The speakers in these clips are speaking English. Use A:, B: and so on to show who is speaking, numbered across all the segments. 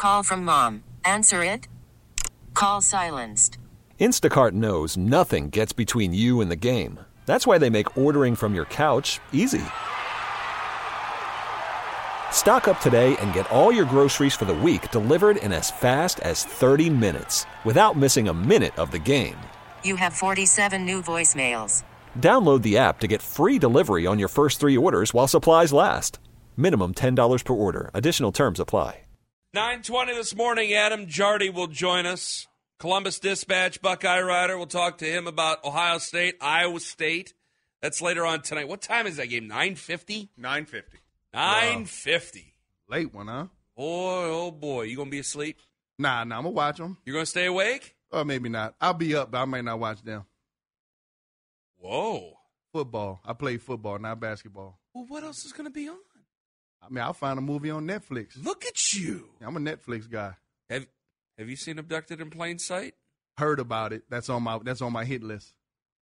A: Call from mom. Answer it. Call silenced.
B: Instacart knows nothing gets between you and the game. That's why they make ordering from your couch easy. Stock up today and get all your groceries for the week delivered in as fast as 30 minutes without missing a minute of the game.
A: You have 47 new voicemails.
B: Download the app to get free delivery on your first 3 orders while supplies last. Minimum $10 per order. Additional terms apply.
C: 9:20 this morning, Adam Jardy will join us. Columbus Dispatch, Buckeye Rider. We'll talk to him about Ohio State, Iowa State. That's later on tonight. What time is that game? 9:50?
D: 9:50.
C: 9:50.
D: Late one, huh?
C: Boy, oh boy. You going to be asleep?
D: Nah, I'm going to watch them.
C: You're going to stay awake?
D: Or maybe not. I'll be up, but I might not watch them.
C: Whoa.
D: Football. I play football, not basketball.
C: Well, what else is going to be on?
D: I mean, I'll find a movie on Netflix.
C: Look at you.
D: I'm a Netflix guy.
C: Have you seen Abducted in Plain Sight?
D: Heard about it. That's on my hit list.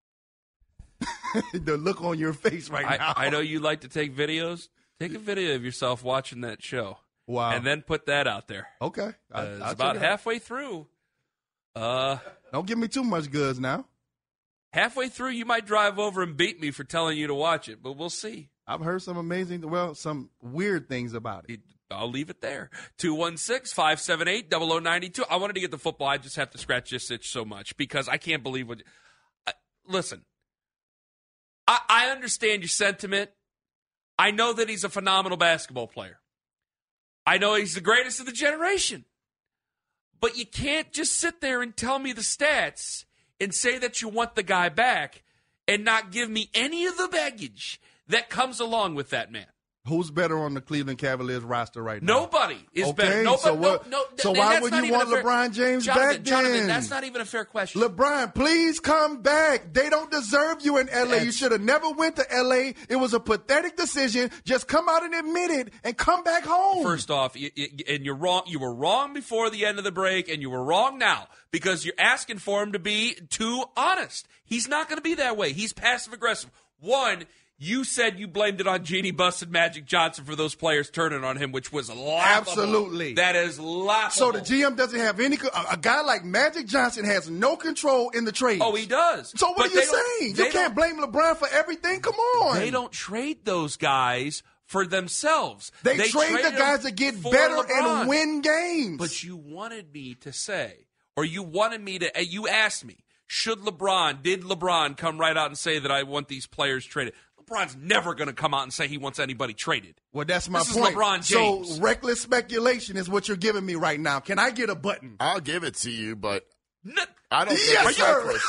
D: The look on your face now.
C: I know you like to take videos. Take a video of yourself watching that show.
D: Wow.
C: And then put that out there.
D: Okay.
C: It's about halfway through.
D: Don't give me too much goods now.
C: Halfway through, you might drive over and beat me for telling you to watch it, but we'll see.
D: I've heard some weird things about it.
C: I'll leave it there. 216-578-0092. I wanted to get the football. I just have to scratch this itch so much because I can't believe what. Listen, I understand your sentiment. I know that he's a phenomenal basketball player. I know he's the greatest of the generation. But you can't just sit there and tell me the stats and say that you want the guy back and not give me any of the baggage that comes along with that man.
D: Who's better on the Cleveland Cavaliers roster right now?
C: Nobody is better.
D: So why would you want LeBron James back then?
C: Jonathan, that's not even a fair question.
D: LeBron, please come back. They don't deserve you in L.A. You should have never went to L.A. It was a pathetic decision. Just come out and admit it and come back home.
C: First off, and you're wrong. You were wrong before the end of the break, and you were wrong now because you're asking for him to be too honest. He's not going to be that way. He's passive-aggressive. One, you said you blamed it on Jeannie Buss and Magic Johnson for those players turning on him, which was laughable.
D: Absolutely.
C: That is laughable.
D: So the GM doesn't have any – a guy like Magic Johnson has no control in the trade.
C: Oh, he does.
D: So what are you saying? You can't blame LeBron for everything? Come on.
C: They don't trade those guys for themselves.
D: They trade the guys that get better
C: LeBron.
D: and win games.
C: But you wanted me to say, or you wanted me to – you asked me, did LeBron come right out and say that I want these players traded? LeBron's never going to come out and say he wants anybody traded.
D: Well, that's my point.
C: This is LeBron James.
D: So reckless speculation is what you're giving me right now. Can I get a button?
E: I'll give it to you, but I don't think it's reckless.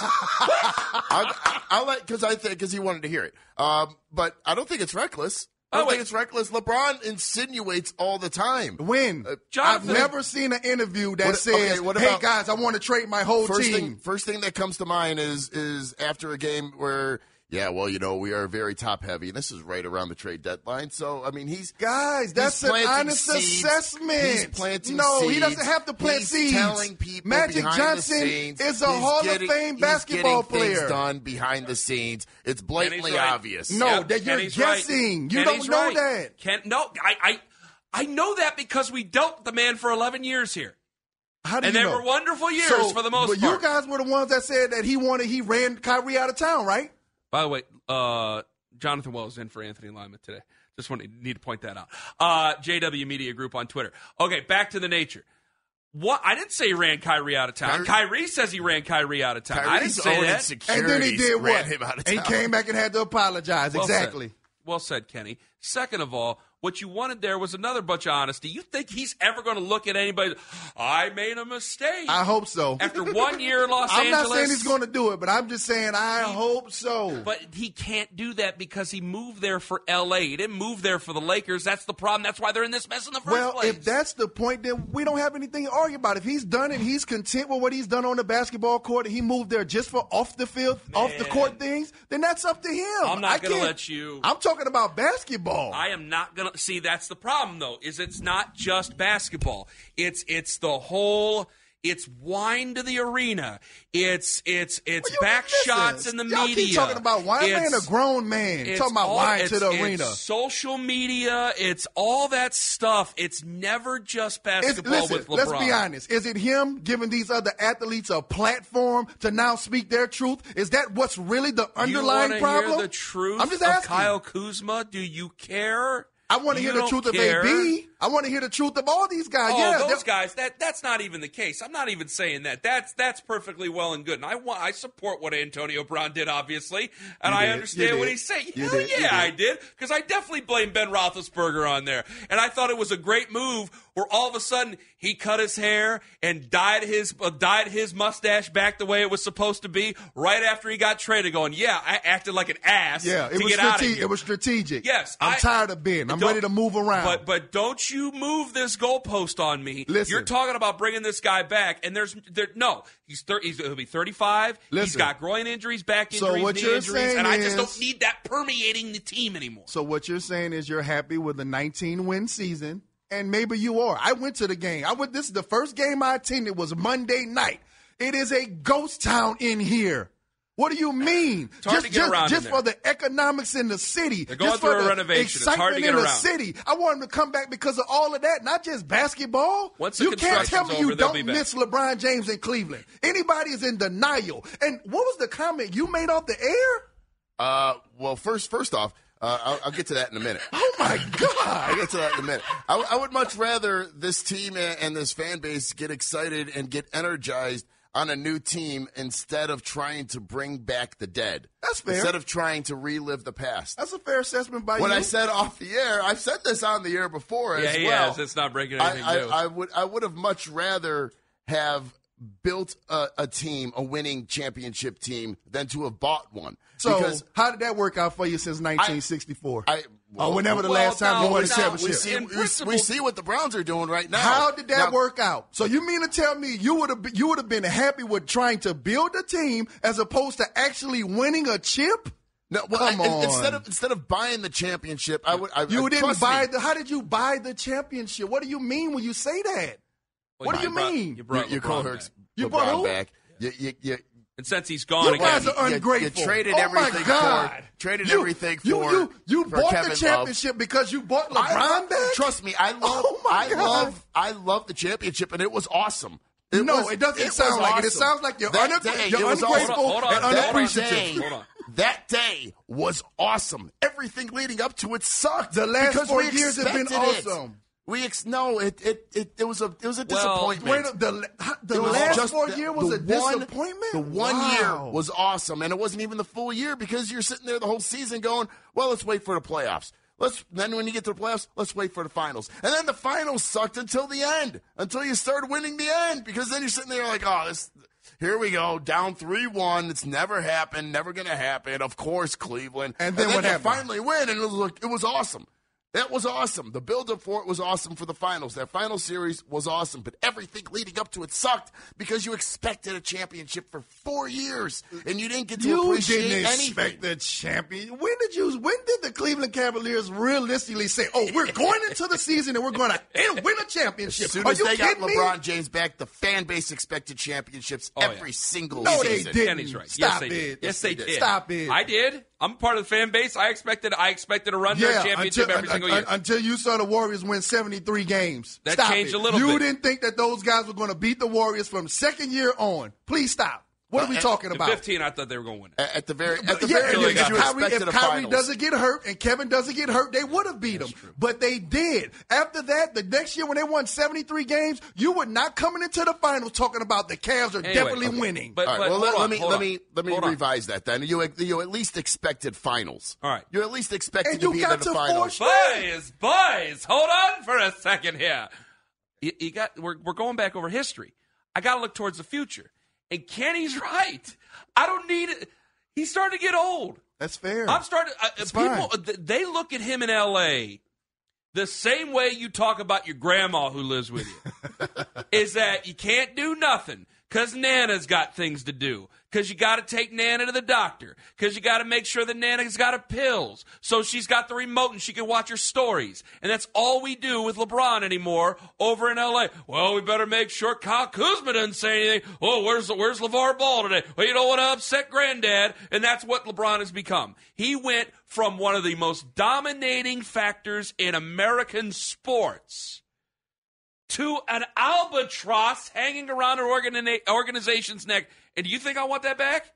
E: I'll let because he wanted to hear it. But I don't think it's reckless. I don't think it's reckless. LeBron insinuates all the time.
D: When? I've never seen an interview that says, hey, guys, I want to trade my whole team.
E: First thing that comes to mind is after a game where, we are very top-heavy, and this is right around the trade deadline. So, I mean,
D: that's an honest assessment.
E: He's planting seeds.
D: He doesn't have to plant seeds.
E: He's telling people
D: Magic
E: behind
D: Johnson
E: the scenes.
D: is a Hall of Fame basketball player.
E: He's getting things done behind the scenes. It's blatantly obvious.
D: No, that you're guessing.
C: Right.
D: You don't know that.
C: I know that because we dealt the man for 11 years here.
D: How do
C: and
D: you
C: they
D: know?
C: were wonderful years for the most part.
D: But you guys were the ones that said that he ran Kyrie out of town, right?
C: By the way, Jonathan Wells in for Anthony Lyman today. Just need to point that out. JW Media Group on Twitter. Okay, back to the nature. What? I didn't say he ran Kyrie out of town. Kyrie says he ran Kyrie out of town. I didn't say that.
D: And then he did what?
E: Him out of town.
D: He came back and had to apologize. Exactly.
C: Well said, Kenny. Second of all, what you wanted there was another bunch of honesty. You think he's ever going to look at anybody, I made a mistake?
D: I hope so.
C: After 1 year in Los
D: Angeles. I'm not saying he's going to do it, but I'm just saying I hope so.
C: But he can't do that because he moved there for L.A. He didn't move there for the Lakers. That's the problem. That's why they're in this mess in the first place.
D: Well, if that's the point, then we don't have anything to argue about. If he's done and he's content with what he's done on the basketball court and he moved there just for off the field, off the court things, then that's up to him.
C: I'm not going to let you.
D: I'm talking about basketball.
C: I am not going to. See, that's the problem, though, is it's not just basketball. It's the whole It's wine to the arena. It's back
D: missing?
C: shots in the
D: Y'all
C: media.
D: keep talking about wine. Man, a grown man talking about wine to the arena.
C: It's social media. It's all that stuff. It's never just basketball with LeBron.
D: Let's be honest. Is it him giving these other athletes a platform to now speak their truth? Is that what's really the underlying problem?
C: You want to hear the truth
D: I'm just
C: of
D: asking.
C: Kyle Kuzma? Do you care?
D: I want to hear the truth of AB. I want to hear the truth of all these guys.
C: Oh, those guys. That's not even the case. I'm not even saying that. That's perfectly well and good. And I support what Antonio Brown did, obviously, and I understand what he's saying. Hell yeah, I did, because I definitely blame Ben Roethlisberger on there. And I thought it was a great move where all of a sudden he cut his hair and dyed his mustache back the way it was supposed to be right after he got traded. Going, I acted like an ass.
D: Yeah,
C: to get out of here.
D: It was strategic.
C: Yes,
D: I'm tired of Ben. I'm ready to move around.
C: But don't you move this goalpost on me.
D: Listen.
C: You're talking about bringing this guy back, and he'll be 35.
D: Listen.
C: He's got groin injuries, back injuries,
D: So what
C: knee
D: you're
C: injuries,
D: saying
C: and I just
D: is-
C: don't need that permeating the team anymore.
D: So what you're saying is you're happy with the 19-win season, and maybe you are. I went to the game. This is the first game I attended. It was Monday night. It is a ghost town in here. What do you mean?
C: It's hard to get around
D: just
C: in
D: for the economics in the city.
C: They're going
D: just
C: through
D: for
C: a
D: the
C: renovation. It's hard to
D: excitement
C: get
D: in the
C: around.
D: city. I want them to come back because of all of that, not just basketball.
C: Once the
D: You can't tell me
C: construction's
D: you
C: over, they'll be
D: don't
C: back.
D: miss LeBron James in Cleveland. Anybody is in denial. And what was the comment you made off the air?
E: Well, first off, I'll get to that in a minute.
D: Oh, my God.
E: I'll get to that in a minute. I would much rather this team and this fan base get excited and get energized on a new team instead of trying to bring back the dead.
D: That's fair.
E: Instead of trying to relive the past.
D: That's a fair assessment by you.
E: When I said off the air, I've said this on the air before as
C: he
E: well.
C: has. It's not breaking anything new.
E: I would have much rather have built a team, a winning championship team, than to have bought one.
D: So,
E: because
D: how did that work out for you since 1964? Whenever the
C: well,
D: last time you won a championship.
E: we see what the Browns are doing right now.
D: How did that work out? So you mean to tell me you would have been happy with trying to build a team as opposed to actually winning a chip?
E: No,
D: Come on.
E: Instead of buying the championship, How did you buy the championship?
D: What do you mean when you say that? What do you mean?
C: You brought
E: You
C: LeBron
E: cohorts
C: back.
D: You brought
E: LeBron
D: who?
E: back. You
C: And since he's gone
D: You
C: again,
D: guys are ungrateful.
E: You traded
D: oh
E: everything
D: my God.
E: for traded
D: You
E: everything for
D: you
E: for
D: bought
E: Kevin
D: the championship because you bought LeBron back?
E: Trust me, I love
D: Oh my God.
E: I love the championship, and it was awesome.
D: It doesn't sound like it. It sounds like you're ungrateful
C: Hold on.
D: and unappreciative.
C: Hold on.
E: That day was awesome. Everything leading up to it sucked.
D: The last
E: because
D: 4
E: we
D: years have been
E: expected it.
D: awesome.
E: It was a disappointment.
D: The last 4 years was a disappointment?
E: The one year was awesome, and it wasn't even the full year because you're sitting there the whole season going, well, let's wait for the playoffs. Then when you get to the playoffs, let's wait for the finals. And then the finals sucked until the end, until you started winning the end, because then you're sitting there like, here we go, down 3-1. It's never happened, never going to happen. Of course, Cleveland.
D: And then what
E: you
D: happened?
E: finally win, and it was awesome. That was awesome. The build-up for it was awesome for the finals. That final series was awesome, but everything leading up to it sucked because you expected a championship for 4 years, and you didn't get to appreciate anything.
D: You didn't expect the champion. When did the Cleveland Cavaliers realistically say, we're going into the season and we're going to win a championship?
E: As soon
D: Are
E: as
D: you
E: they got
D: kidding me?
E: LeBron James back, the fan base expected championships every single
D: No, they
E: season.
D: didn't.
C: Kenny's right.
D: Stop
C: yes, they
D: it.
C: did. Yes, they did.
D: Stop it.
C: I did. I'm part of the fan base. I expected a run to a championship every single year.
D: Until you saw the Warriors win 73 games.
C: That
D: Stop
C: changed
D: it.
C: a little
D: You
C: bit.
D: didn't think that those guys were going to beat the Warriors from second year on. Please stop. What are we talking
C: In
D: about?
C: 15, I thought they were going to win it.
E: At the very
D: Yeah,
E: least,
C: Kyrie-
E: you
D: if
E: expected a
D: Kyrie
E: finals.
D: doesn't get hurt and Kevin doesn't get hurt, they would have beat them. But they did. After that, the next year when they won 73 games, you were not coming into the finals talking about the Cavs are definitely winning.
C: But,
E: All right, well,
C: hold
E: let
C: on,
E: me
C: hold on. Hold on.
E: revise that then. You at least expected finals.
C: All right.
E: You at least expected
D: And
E: to
D: you
E: be
D: got
E: in the
D: to
E: finals.
D: force-
C: Boys, hold on for a second here. We're going back over history. I got to look towards the future. And Kenny's right. I don't need it. He's starting to get old.
D: That's fair.
C: I'm starting.
D: It's
C: People,
D: fine.
C: they look at him in L.A. the same way you talk about your grandma who lives with you. Is that you can't do nothing Because Nana's got things to do. Because you got to take Nana to the doctor. Because you got to make sure that Nana's got her pills. So she's got the remote and she can watch her stories. And that's all we do with LeBron anymore over in L.A. Well, we better make sure Kyle Kuzma doesn't say anything. Oh, where's LeVar Ball today? Well, you don't want to upset Granddad. And that's what LeBron has become. He went from one of the most dominating factors in American sports to an albatross hanging around an organization's neck. And do you think I want that back?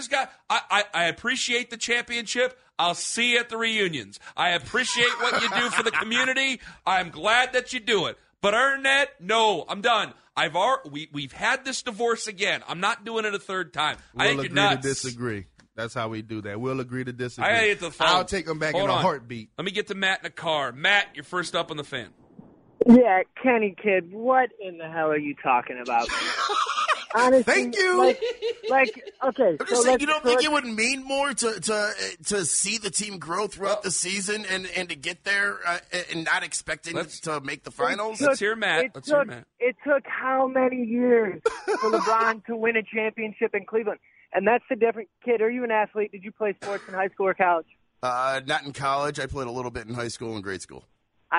C: I appreciate the championship. I'll see you at the reunions. I appreciate what you do for the community. I'm glad that you do it. But earn that? No, I'm done. We've had this divorce again. I'm not doing it a third time. I think you're nuts.
D: We'll agree to disagree. That's how we do that. We'll agree to disagree.
C: I gotta get to the phone.
D: I'll take them back in a heartbeat.
C: Let me get to Matt in the car. Matt, you're first up on the fan.
F: Yeah, Kenny, kid, what in the hell are you talking about? Honestly,
D: thank you.
F: Okay.
E: I'm just saying, you don't think it would mean more to see the team grow throughout the season and to get there and not expecting to make the finals?
C: Let's hear Matt.
F: It took how many years for LeBron to win a championship in Cleveland? And that's the difference. Kid, are you an athlete? Did you play sports in high school or college?
E: Not in college. I played a little bit in high school and grade school.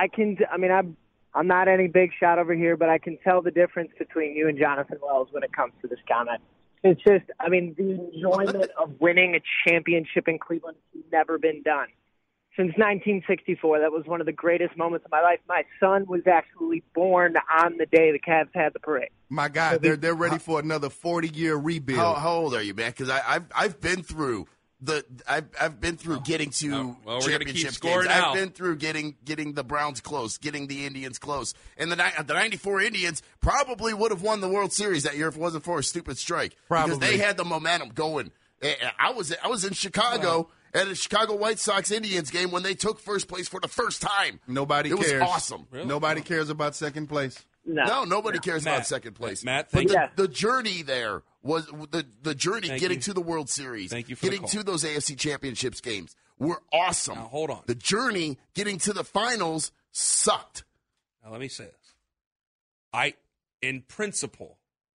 F: I'm not any big shot over here, but I can tell the difference between you and Jonathan Wells when it comes to this comment. It's just, the enjoyment of winning a championship in Cleveland has never been done. Since 1964, that was one of the greatest moments of my life. My son was actually born on the day the Cavs had the parade.
D: My God, they're ready for another 40-year rebuild.
E: How old are you, man? Because I've been through I've been through getting to championship games. I've been through getting the Browns close, getting the Indians close. And the 94 Indians probably would have won the World Series that year if it wasn't for a stupid strike.
D: Probably.
E: Because they had the momentum going. I was in Chicago at a Chicago White Sox Indians game when they took first place for the first time.
D: Nobody cares.
E: It was awesome.
C: Really?
D: Nobody cares about second place.
E: No, nobody cares about second place.
C: Matt, thank you.
E: The journey there was the journey getting to the World Series, getting to those AFC Championships games were awesome.
C: Now, hold on.
E: The journey getting to the finals sucked.
C: Now, let me say this. In principle,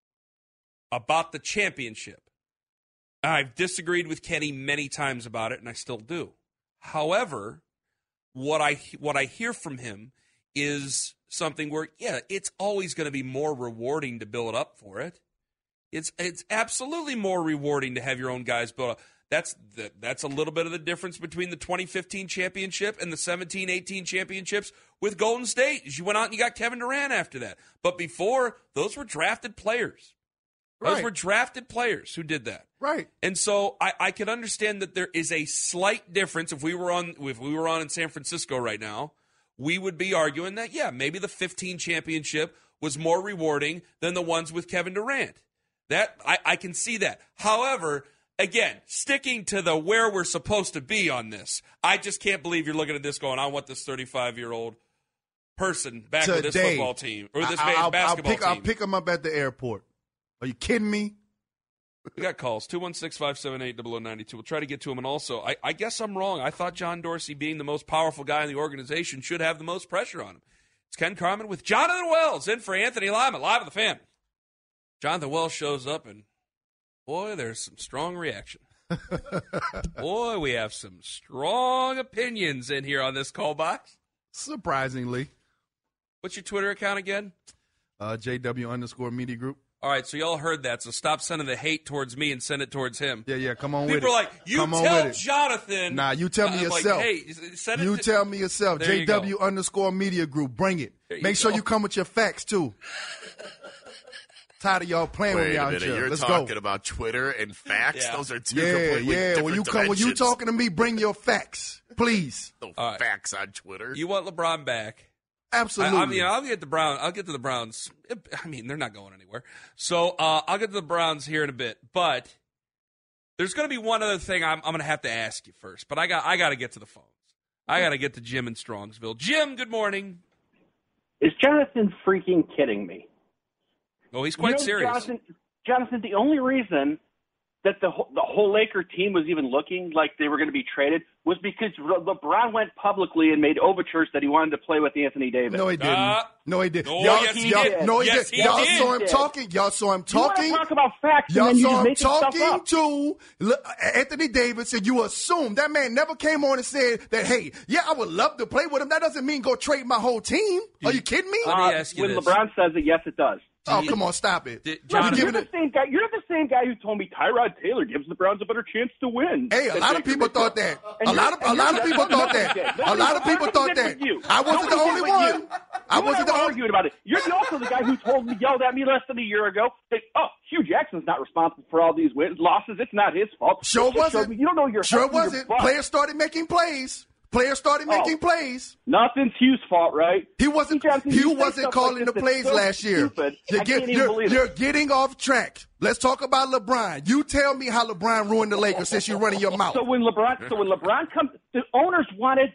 C: about the championship, I've disagreed with Kenny many times about it, and I still do. However, what I hear from him is something where, it's always going to be more rewarding to build up for it. It's absolutely more rewarding to have your own guys build up. That's a little bit of the difference between the 2015 championship and the 17-18 championships with Golden State. You went out and you got Kevin Durant after that. But before, those were drafted players. Those were drafted players who did that.
D: Right.
C: And so I can understand that there is a slight difference. If we were on in San Francisco right now, we would be arguing that, maybe the 15 championship was more rewarding than the ones with Kevin Durant. That I can see that. However, again, sticking to the where we're supposed to be on this, I just can't believe you're looking at this going, I want this 35-year-old person back with this football team or this basketball team.
D: I'll pick him up at the airport. Are you kidding me?
C: We got calls, 216-578-0092. We'll try to get to him. And also, I guess I'm wrong. I thought John Dorsey, being the most powerful guy in the organization, should have the most pressure on him. It's Ken Carman with Jonathan Wells in for Anthony Lyman, live at the Fan. Jonathan Wells shows up, and, boy, there's some strong reaction. Boy, we have some strong opinions in here on this call box.
D: Surprisingly.
C: What's your Twitter account again?
D: JW_Media Group.
C: All right, so y'all heard that, so stop sending the hate towards me and send it towards him.
D: Yeah, come on with it.
C: People are like, you tell Jonathan.
D: Nah, you tell me yourself.
C: Like, hey, send it
D: you tell me yourself. JW_Media Group. Bring it. Make sure you come with your facts, too. Tired of y'all playing with me out here.
E: You're talking about Twitter and facts? Yeah. Those are two completely different
D: when you talking to me, bring your facts, please.
E: No facts on Twitter.
C: You want LeBron back?
D: Absolutely.
C: I'll get the Browns. I'll get to the Browns. I mean, they're not going anywhere. So I'll get to the Browns here in a bit. But there's going to be one other thing I'm going to have to ask you first. But I got to get to the phones. I got to get to Jim in Strongsville. Jim, good morning.
G: Is Jonathan freaking kidding me?
C: Oh, he's quite serious.
G: Jonathan, the only reason that the whole Laker team was even looking like they were going to be traded was because LeBron went publicly and made overtures that he wanted to play with Anthony Davis.
D: No, he didn't. No, he didn't.
C: Oh, yes, he did.
D: No, he
C: Yes,
D: did.
C: he
D: Y'all
C: did.
D: saw him talking. Y'all saw him talking.
G: You want to talk about facts,
D: Y'all
G: and then you
D: saw
G: just
D: him
G: make stuff
D: talking
G: up.
D: to Anthony Davis, and you assume that man never came on and said that, hey, yeah, I would love to play with him. That doesn't mean go trade my whole team. Are you kidding me?
C: Let me ask you
G: when
C: this.
G: LeBron says it, yes, it does.
D: Oh, come on, stop it.
C: John,
G: You're the same guy. You're the same guy who told me Tyrod Taylor gives the Browns a better chance to win.
D: Hey, a lot of people thought that. A lot of people thought that. A lot of people thought that. I wasn't the only one. I wasn't the only
G: arguing about it. You're also the guy who yelled at me less than a year ago that, Hugh Jackson's not responsible for all these losses. It's not his fault.
D: Sure wasn't.
G: You don't know your
D: Sure wasn't. Players started making plays. Players started making plays.
G: Nothing's Hugh's fault, right?
D: He wasn't calling the plays last year. You're getting off track. Let's talk about LeBron. You tell me how LeBron ruined the Lakers since you're running your mouth.
G: So when LeBron comes, the owners wanted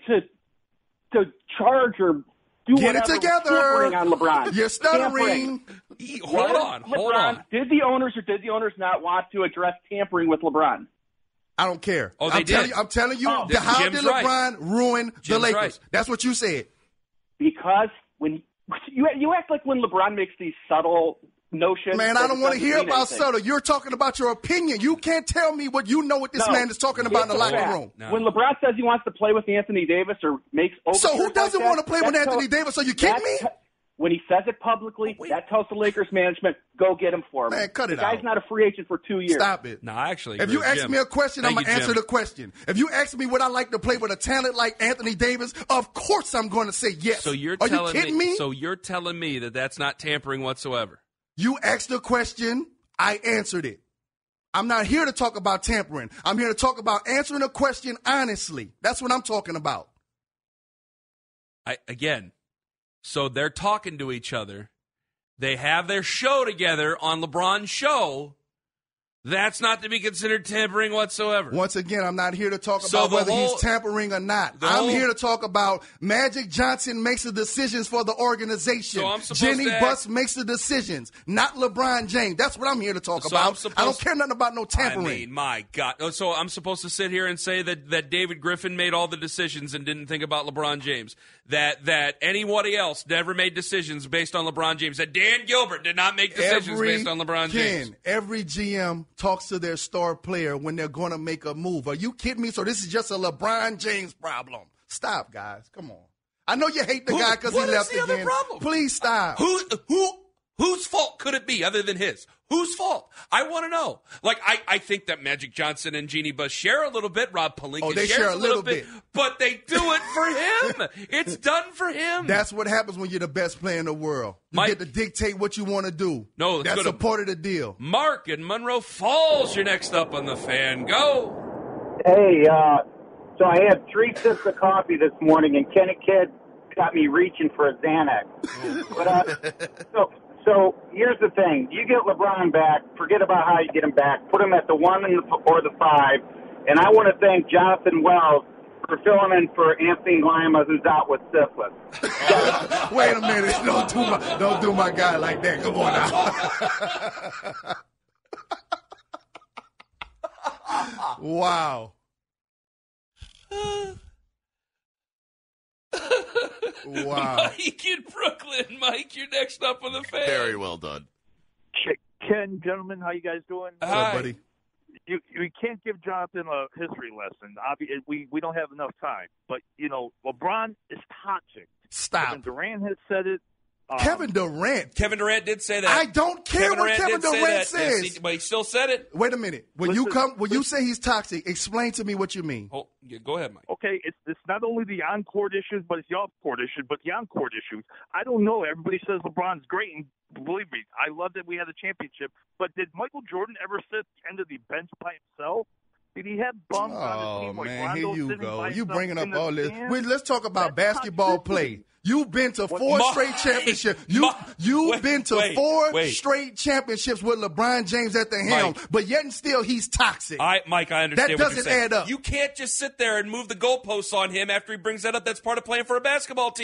G: to charge or do
D: Get
G: whatever
D: it together.
G: tampering on LeBron.
D: You're stuttering.
C: Hold on.
G: Did the owners not want to address tampering with LeBron?
D: I don't care.
C: Oh, they did.
D: I'm telling you, how
C: Jim's
D: did LeBron
C: right.
D: ruin the
C: Jim's
D: Lakers?
C: right.
D: That's what you said.
G: Because when you act like when LeBron makes these subtle notions.
D: Man, I don't want to hear about subtle. You're talking about your opinion. You can't tell me what you know what this man is talking about in the locker room.
C: No.
G: When LeBron says he wants to play with Anthony Davis or makes overtures
D: So who doesn't
G: like
D: want to play with Anthony Davis? Are you kidding me?
G: When he says it publicly, that tells the Lakers management, go get him for me.
D: Man, cut it
G: the guy's
D: out.
G: not a free agent for 2 years.
D: Stop it.
C: No, actually.
D: If you ask
C: Jim.
D: me a question, I'm
C: Thank
D: going to
C: you,
D: answer
C: Jim.
D: the question. If you ask me would I like to play with a talent like Anthony Davis, of course I'm going to say yes.
C: So you're
D: Are
C: telling
D: you kidding me?
C: So you're telling me that that's not tampering whatsoever.
D: You asked the question, I answered it. I'm not here to talk about tampering. I'm here to talk about answering a question honestly. That's what I'm talking about.
C: So they're talking to each other. They have their show together on LeBron's show. That's not to be considered tampering whatsoever.
D: Once again, I'm not here to talk about whether he's tampering or not. I'm here to talk about Magic Johnson makes the decisions for the organization.
C: So I'm supposed
D: Jenny
C: to
D: Buss makes the decisions, not LeBron James. That's what I'm here to talk about. I don't care nothing about no tampering.
C: I mean, my God. So I'm supposed to sit here and say that David Griffin made all the decisions and didn't think about LeBron James. That anybody else never made decisions based on LeBron James. That Dan Gilbert did not make decisions based on LeBron James.
D: Every GM talks to their star player when they're going to make a move. Are you kidding me? So this is just a LeBron James problem. Stop, guys. Come on. I know you hate the guy because he left again.
C: Other problem?
D: Please stop.
C: Whose fault could it be other than his? Whose fault? I want to know. Like, I think that Magic Johnson and Jeannie Buss share a little bit. Rob Pelinka
D: they
C: shares
D: share a little bit.
C: But they do it for him. It's done for him.
D: That's what happens when you're the best player in the world. You get to dictate what you want to do.
C: No, let's
D: That's
C: go
D: a part of the deal.
C: Mark in Monroe Falls, you're next up on the Fan. Go.
H: Hey, so I had 3 sips of coffee this morning, and Kenny Kidd got me reaching for a Xanax. But So here's the thing. You get LeBron back, forget about how you get him back, put him at the 1 or the 5, and I want to thank Jonathan Wells for filling in for Anthony Lima, who's out with syphilis.
D: Wait a minute. Don't do my guy like that. Come on now. Wow. Wow.
C: Mike in Brooklyn. Mike, you're next up on the Fan.
E: Very well done.
I: Ken, gentlemen, how you guys doing?
D: What's up, buddy?
I: You can't give Jonathan a history lesson. Obviously, we don't have enough time. But, LeBron is toxic.
D: Stop.
I: Kevin Durant has said it.
D: Kevin Durant.
C: Kevin Durant did say that.
D: I don't care what Kevin Durant says.
C: Yes, but he still said it.
D: Wait a minute. When you say he's toxic, explain to me what you mean.
C: Go ahead, Mike.
I: Okay, it's not only the on-court issues, but it's the off-court issues, but the on-court issues. I don't know. Everybody says LeBron's great, and believe me, I love that we had a championship. But did Michael Jordan ever sit at the end of the bench by himself? Did he have bums on his team?
D: Oh, man,
I: Rondo
D: here you
I: sitting
D: go.
I: by
D: You
I: himself
D: bringing up
I: in the
D: all this.
I: stands?
D: Let's talk about
I: That's
D: basketball
I: toxicity.
D: play. You've been to 4 straight championships. You've been to 4 straight championships with LeBron James at the helm, but yet and still he's toxic.
C: Mike, I understand
D: that
C: what you're
D: doesn't
C: saying.
D: add up.
C: You can't just sit there and move the goalposts on him after he brings that up. That's part of playing for a basketball team.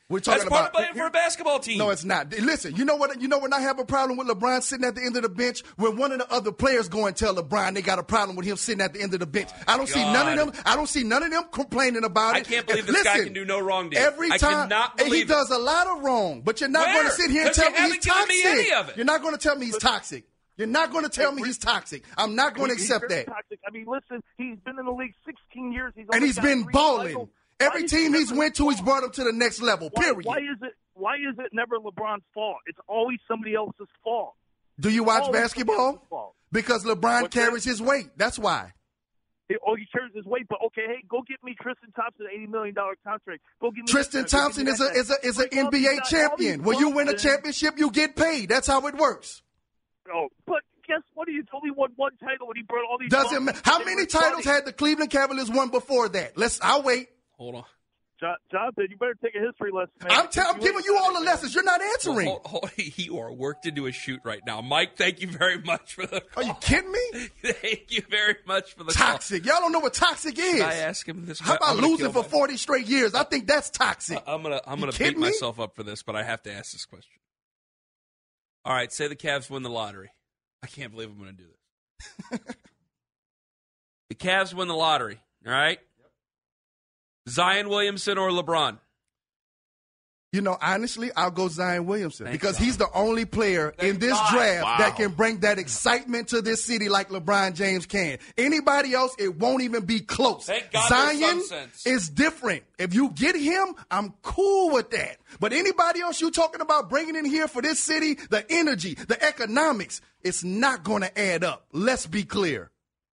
D: We're talking
C: That's part
D: about
C: of playing for a basketball team.
D: No, it's not. Listen, you know what? You know when I have a problem with LeBron sitting at the end of the bench? When one of the other players go and tell LeBron they got a problem with him sitting at the end of the bench. I don't see none of them. I don't see none of them complaining about it.
C: I can't believe this guy can do no wrong to you.
D: Every time,
C: cannot believe
D: he does a lot of wrong, but you're not going to sit here and tell me he's toxic.
C: Any of it.
D: You're not going to tell me he's toxic. You're not going to tell me he's toxic. I'm not going to accept that.
I: Toxic. I mean, listen, he's been in the league 16 years.
D: He's been balling. Every team he's went to, he's brought him to the next level, period.
I: Why is it never LeBron's fault? It's always somebody else's fault.
D: Do you watch basketball? Because LeBron carries his weight. That's why.
I: He carries his weight, but okay, hey, go get me Tristan Thompson, $80 million contract. Go get me
D: Tristan Thompson is an NBA champion. When you win a championship, you get paid. That's how it works.
I: Oh, but guess what? He's only won one title, and he brought all these.
D: Doesn't matter. How many titles had the Cleveland Cavaliers won before that? I'll wait.
C: Hold on.
I: Jonathan, you better take a history lesson, man.
D: I'm giving you all the lessons. You're not answering.
C: You are worked into a shoot right now. Mike, thank you very much for the call.
D: Are you kidding me?
C: Thank you very much for the
D: toxic.
C: call.
D: Y'all don't know what toxic is.
C: Should I ask him this?
D: How about losing for 40 straight years? I think that's toxic.
C: I'm gonna beat myself up for this, but I have to ask this question. All right, say the Cavs win the lottery. I can't believe I'm going to do this. The Cavs win the lottery, all right? Zion Williamson or LeBron?
D: You know, honestly, I'll go Zion Williamson because he's the only player in this draft that can bring that excitement to this city like LeBron James can. Anybody else, it won't even be close.
C: Thank God
D: Zion is different. If you get him, I'm cool with that. But anybody else you talking about bringing in here for this city, the energy, the economics, it's not going to add up. Let's be clear.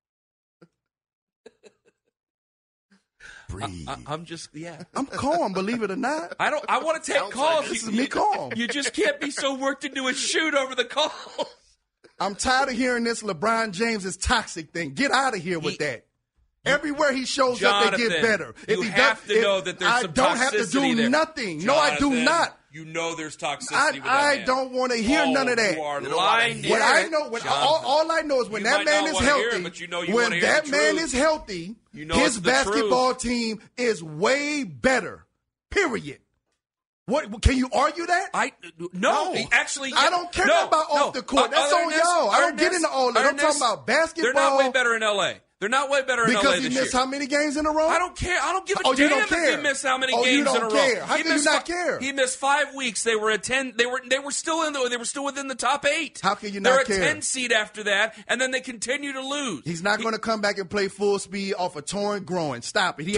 E: Breathe.
C: I'm just, yeah.
D: I'm calm, believe it or not.
C: I want to take calls.
D: Like this is me calm.
C: You just can't be so worked into a shoot over the call.
D: I'm tired of hearing this LeBron James is toxic thing. Get out of here with that. Everywhere he shows up, they get better.
C: You have to know that there's some toxicity there.
D: I don't have to do nothing. No, I do not.
C: You know there's toxicity with that
D: I
C: man.
D: don't want to hear none of that.
C: You are lying.
D: What I know, all I know is when that man is healthy, when that man is healthy, his basketball team is way better. Period. What can you argue that?
C: No. Actually,
D: I don't care about off the court. That's on y'all. I don't get into all that. I'm talking about basketball.
C: They're not way better in L.A. They're not way better in LA
D: because he missed how many games in a row?
C: I don't care. I don't give a damn if he missed how many games in a row.
D: How can you not care?
C: He missed 5 weeks. They were at 10. They were still within the top 8.
D: How can you not care?
C: They're a 10 seed after that, and then they continue to lose.
D: He's not going to come back and play full speed off a torn groin. Stop it.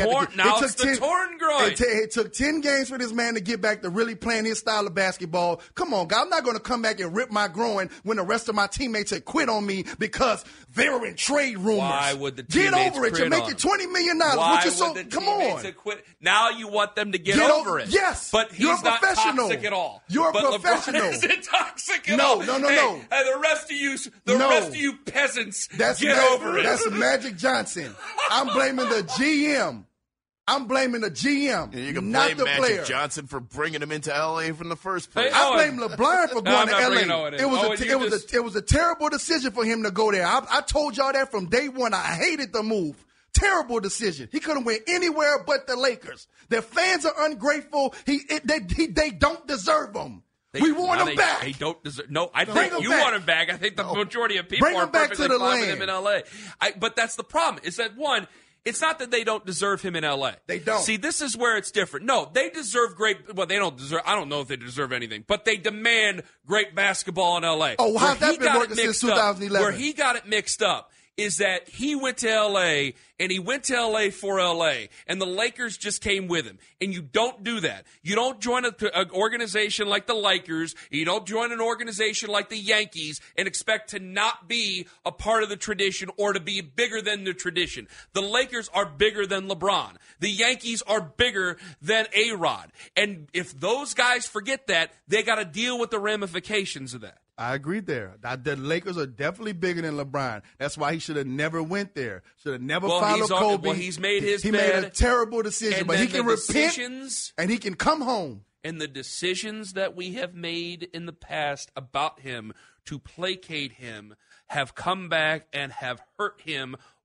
C: Torn groin.
D: It took 10 games for this man to get back to really playing his style of basketball. Come on, guy. I'm not going to come back and rip my groin when the rest of my teammates had quit on me because they were in trade rumors.
C: Why would the
D: get over it? You're making $20 million.
C: Why would the come on. Quit? Now you want them to get over it.
D: Yes,
C: but he's not toxic at all.
D: You're a professional.
C: LeBron isn't toxic at
D: all.
C: No. Hey, the rest of you peasants, get over it.
D: That's Magic Johnson. I'm blaming the GM. I'm blaming the GM,
E: and you can
D: not
E: blame
D: the
E: Magic
D: player.
E: Johnson for bringing him into L.A. from the first place.
D: I blame LeBron for going to L.A. It was a terrible decision for him to go there. I told y'all that from day one. I hated the move. Terrible decision. He could have went anywhere but the Lakers. Their fans are ungrateful. They don't deserve him. We want him back.
C: They don't deserve. No, I think you want him back. I think the majority of people are perfectly fine with him in L.A. But that's the problem. Is that one? It's not that they don't deserve him in L.A.
D: They don't.
C: See, this is where it's different. No, they deserve great. Well, they don't deserve. I don't know if they deserve anything, but they demand great basketball in L.A.
D: Oh, how's that been working since 2011?
C: Where he got it mixed up is that he went to L.A. and he went to L.A. for L.A. and the Lakers just came with him. And you don't do that. You don't join an organization like the Lakers. You don't join an organization like the Yankees and expect to not be a part of the tradition or to be bigger than the tradition. The Lakers are bigger than LeBron. The Yankees are bigger than A-Rod. And if those guys forget that, they got to deal with the ramifications of that.
D: I agree there. The Lakers are definitely bigger than LeBron. That's why he should have never went there. Should have never followed Kobe.
C: He's made his
D: bed. He made a terrible decision, but he can repent and he can come home.
C: And the decisions that we have made in the past about him to placate him have come back and have hurt him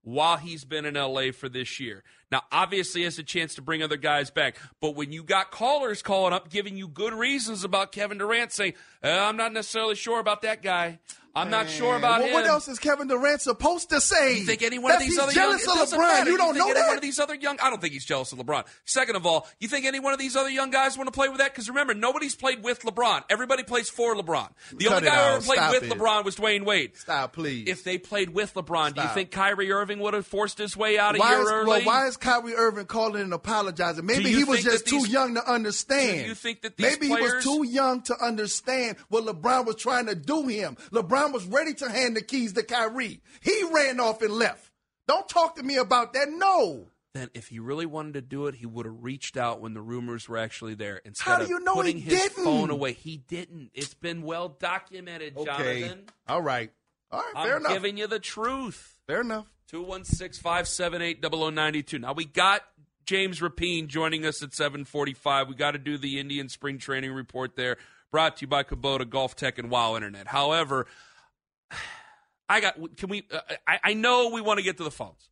C: while he's been in L.A. for this year. Now, obviously, he has a chance to bring other guys back. But when you got callers calling up giving you good reasons about Kevin Durant saying, I'm not necessarily sure about that guy. I'm not sure about him.
D: What else is Kevin Durant supposed to say?
C: You think any one of these other young...
D: He's jealous of LeBron. You don't know that?
C: One of these other young... I don't think he's jealous of LeBron. Second of all, you think any one of these other young guys want to play with that? Because remember, nobody's played with LeBron. Everybody plays for LeBron. The only guy who ever played with LeBron was Dwayne Wade.
D: Stop, please.
C: If they played with LeBron, do you think Kyrie Irving would have forced his way out a year early?
D: Well, why is Kyrie Irving calling and apologizing? Maybe he was just too young to understand.
C: Do you think that these
D: Maybe he was too young to understand what LeBron was trying to do him. LeBron was ready to hand the keys to Kyrie. He ran off and left. Don't talk to me about that. No.
C: Then if he really wanted to do it, he would have reached out when the rumors were actually there. Instead
D: How do you know
C: of putting
D: he
C: his
D: didn't?
C: phone away. He didn't. It's been well documented, Jonathan.
D: All right. Fair enough.
C: I'm giving you the truth.
D: Fair enough.
C: 216-578-0092. Now, we got James Rapine joining us at 7:45. We got to do the Indian spring training report there, brought to you by Kubota, Golf Tech, and Wow Internet. However, I know we want to get to the phones.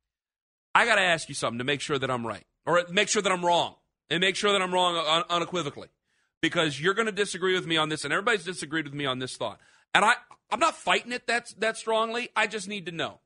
C: I got to ask you something to make sure that I'm right, or make sure that I'm wrong, and make sure that I'm wrong unequivocally, because you're going to disagree with me on this, and everybody's disagreed with me on this thought. And I'm not fighting it that strongly. I just need to know.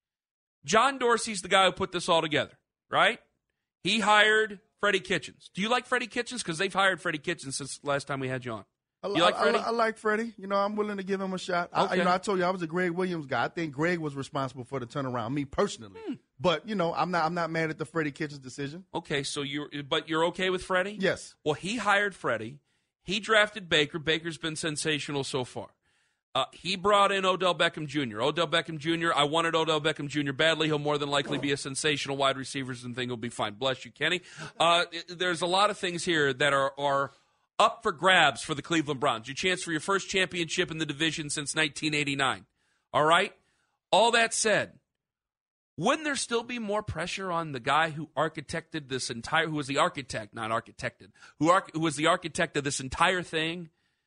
C: John Dorsey's the guy who put this all together, right? He hired Freddie Kitchens. Do you like Freddie Kitchens? Because they've hired Freddie Kitchens since the last time we had you on. You like Freddie?
D: I like Freddie. I'm willing to give him a shot.
C: Okay.
D: I told you I was a Greg Williams guy. I think Greg was responsible for the turnaround, me personally. But I'm not mad at the Freddie Kitchens decision.
C: Okay, so you're okay with Freddie?
D: Yes.
C: Well, he hired Freddie. He drafted Baker. Baker's been sensational so far. He brought in Odell Beckham Jr. Odell Beckham Jr., I wanted Odell Beckham Jr. badly. He'll more than likely be a sensational wide receiver and think he'll be fine. Bless you, Kenny. There's a lot of things here that are up for grabs for the Cleveland Browns. Your chance for your first championship in the division since 1989. All right? All that said, wouldn't there still be more pressure on the guy who architected this entire, who was the architect, not architected, who was the architect of this entire thing?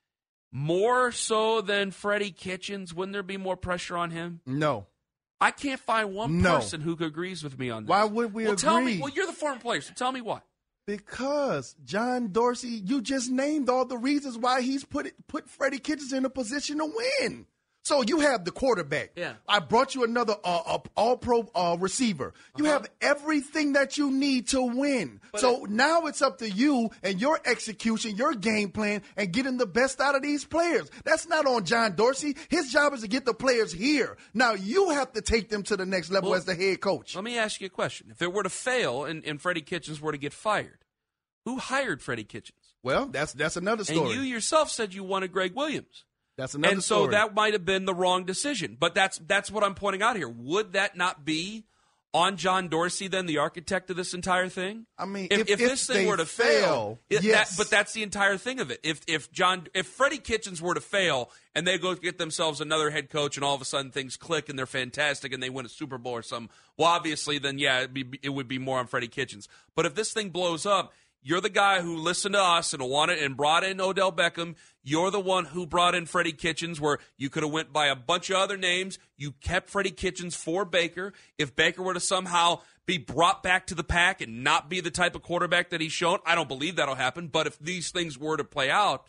C: More so than Freddie Kitchens? Wouldn't there be more pressure on him?
D: No.
C: I can't find one person who agrees with me on this.
D: Why would we agree?
C: Tell me. Well, you're the former player, so tell me why.
D: Because John Dorsey, you just named all the reasons why he's put Freddie Kitchens in a position to win. So you have the quarterback.
C: Yeah.
D: I brought you another all-pro receiver. You have everything that you need to win. So now it's up to you and your execution, your game plan, and getting the best out of these players. That's not on John Dorsey. His job is to get the players here. Now you have to take them to the next level as the head coach.
C: Let me ask you a question. If it were to fail and Freddie Kitchens were to get fired, who hired Freddie Kitchens?
D: Well, that's another story.
C: And you yourself said you wanted Greg Williams.
D: That's another
C: and so
D: story.
C: that might have been the wrong decision. But that's what I'm pointing out here. Would that not be on John Dorsey, then, the architect of this entire thing?
D: I mean,
C: if this thing were to fail,
D: yes.
C: But that's the entire thing of it. If Freddie Kitchens were to fail and they go get themselves another head coach and all of a sudden things click and they're fantastic and they win a Super Bowl or something, well, obviously, then, yeah, it would be more on Freddie Kitchens. But if this thing blows up, you're the guy who listened to us and wanted and brought in Odell Beckham. You're the one who brought in Freddie Kitchens, where you could have went by a bunch of other names. You kept Freddie Kitchens for Baker. If Baker were to somehow be brought back to the pack and not be the type of quarterback that he's shown, I don't believe that'll happen. But if these things were to play out,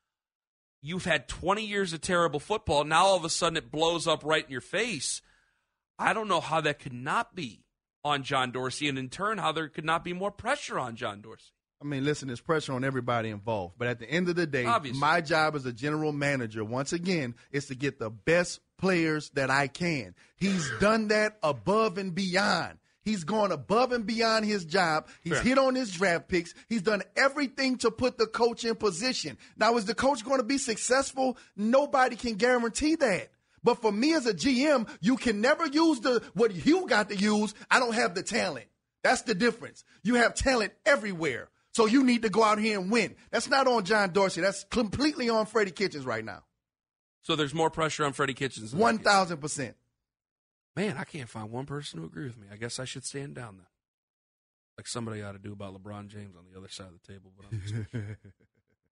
C: you've had 20 years of terrible football. Now all of a sudden it blows up right in your face. I don't know how that could not be on John Dorsey, and in turn how there could not be more pressure on John Dorsey.
D: I mean, listen, there's pressure on everybody involved. But at the end of the day,
C: obviously,
D: my job as a general manager, once again, is to get the best players that I can. He's done that above and beyond. He's gone above and beyond his job. He's hit on his draft picks. He's done everything to put the coach in position. Now, is the coach going to be successful? Nobody can guarantee that. But for me as a GM, you can never use what you got to use. I don't have the talent. That's the difference. You have talent everywhere. So you need to go out here and win. That's not on John Dorsey. That's completely on Freddie Kitchens right now.
C: So there's more pressure on Freddie Kitchens.
D: 1,000%.
C: Man, I can't find one person who agree with me. I guess I should stand down then. Like somebody ought to do about LeBron James on the other side of the table. But I'm just kidding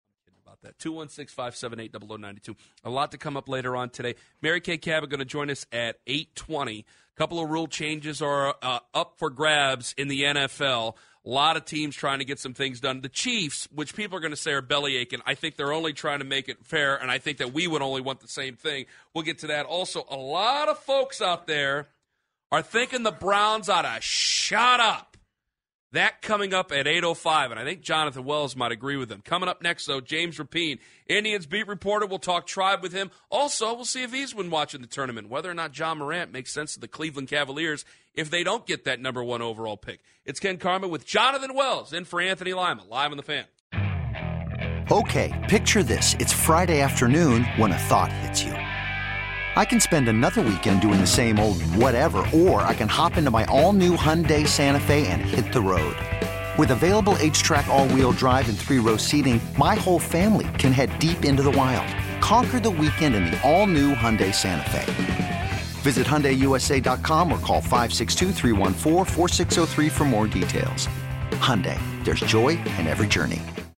C: about that. 216-578-0092. A lot to come up later on today. Mary Kay Cabot going to join us at 8:20. A couple of rule changes are up for grabs in the NFL. A lot of teams trying to get some things done. The Chiefs, which people are going to say are belly aching, I think they're only trying to make it fair, and I think that we would only want the same thing. We'll get to that. Also, a lot of folks out there are thinking the Browns ought to shut up. That coming up at 8:05, and I think Jonathan Wells might agree with him. Coming up next, though, James Rapine, Indians beat reporter. We'll talk Tribe with him. Also, we'll see if he's been watching the tournament, whether or not John Morant makes sense to the Cleveland Cavaliers if they don't get that number 1 overall pick. It's Ken Karma with Jonathan Wells in for Anthony Lima, live on The Fan.
J: Okay, picture this. It's Friday afternoon when a thought hits you. I can spend another weekend doing the same old whatever, or I can hop into my all-new Hyundai Santa Fe and hit the road. With available H-Track all-wheel drive and 3-row seating, my whole family can head deep into the wild. Conquer the weekend in the all-new Hyundai Santa Fe. Visit HyundaiUSA.com or call 562-314-4603 for more details. Hyundai, there's joy in every journey.